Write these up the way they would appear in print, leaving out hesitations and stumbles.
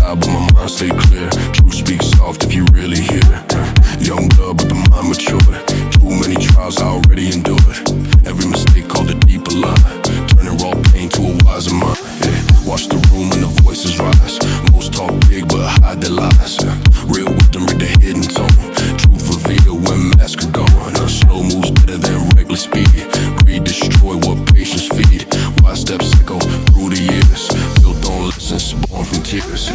loud, but my mind stay clear. Truth speaks soft if you really hear it. Young blood, but the mind matured. Too many trials I already endured. Every mistake called a deeper line, turning raw pain to a wiser mind. Yeah. Watch the room and the voices rise. Most talk big, but hide their lies. Real wisdom, read the hidden tone. Truth revealed when masks are gone. Slow moves better than reckless speed. Greed destroy what patience feed. Wise steps echo through the years. Built on lessons, born from tears.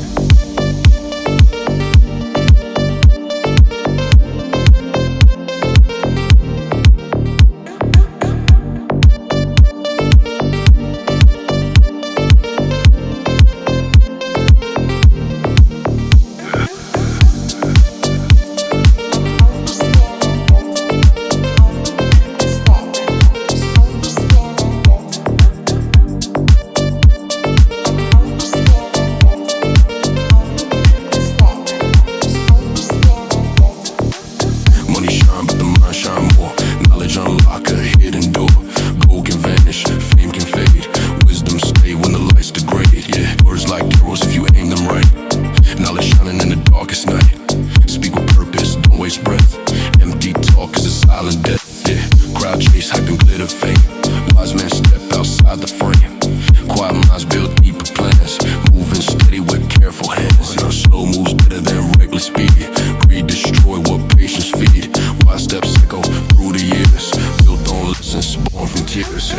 Unlock a hidden door. Gold can vanish, fame can fade. Wisdom stay when the lights degrade. Yeah, words like arrows if you aim them right. Knowledge shining in the darkest night. Speak with purpose, don't waste breath. Empty talk is a silent death. Yeah, crowd chase, hype and glitter fame. Wise men step outside the frame. Quiet minds build deeper plans. Moving steady with careful hands. Slow moves better than reckless speed. Greed destroy what patience feed. Wise steps echo through the years. Built on lessons, born from tears.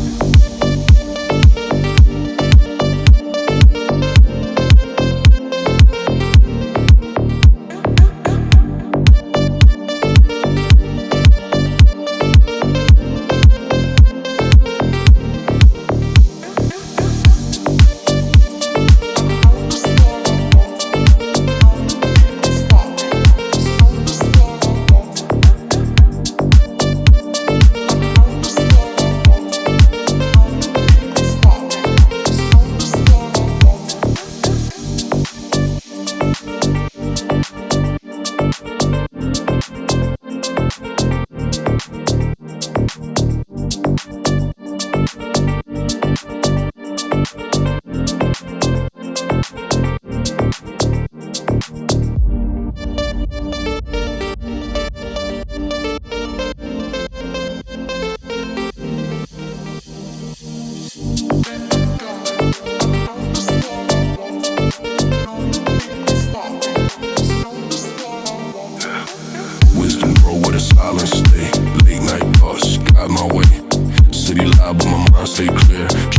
Wisdom grow with a silent stay. Late night thoughts guide my way. City loud, but my mind stay clear.